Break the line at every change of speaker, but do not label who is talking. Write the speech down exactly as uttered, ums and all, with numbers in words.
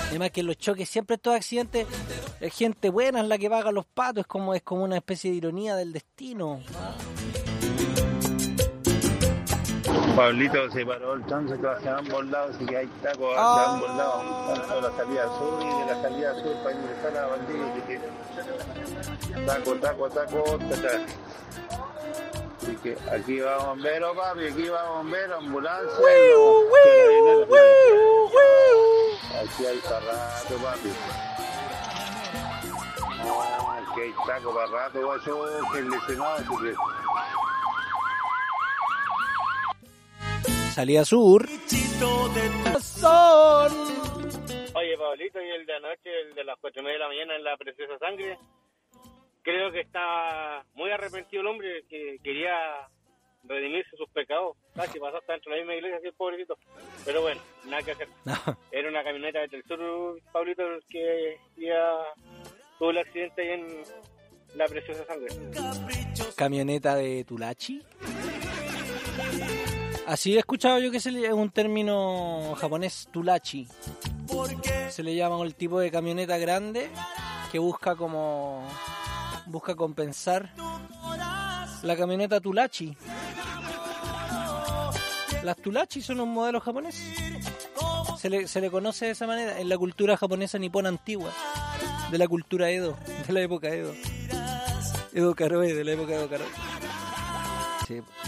Además que en los choques siempre estos accidentes es gente buena es la que paga los patos, es como, es como una especie de ironía del destino.
Pablito se paró el tránsito que hacia ambos lados, así que hay tacos hacia
Ah.
ambos lados, tanto de la salida sur y de la salida sur para ingresar a la Valdivia, así que taco, taco, taco, taca. Así que aquí va bombero, papi, aquí va bombero, ambulancia.
Wiu, wiu, wiu, wiu.
Aquí hay para rato, papi. No, aquí hay taco para rato, guacho, que el lesionado, así que...
Salida sur. Son.
Oye, Pablito, y el de anoche, el de las cuatro y media de la mañana en la Preciosa Sangre, creo que está muy arrepentido el hombre, que quería redimirse sus pecados. Casi pasó hasta dentro de la misma iglesia, así el pobrecito. Pero bueno, nada que hacer.
No.
Era una camioneta del sur, Pablito, el que ya tuvo el accidente ahí en la Preciosa Sangre.
Camioneta de Tulachi. Así he escuchado yo que se le, es un término japonés, Tulachi. Se le llama el tipo de camioneta grande que busca como busca compensar la camioneta Tulachi. Las Tulachi son un modelo japonés. Se le, se le conoce de esa manera en la cultura japonesa nipona antigua, de la cultura Edo, de la época Edo. Edo Karoe, de la época Edo Karoe. Sí.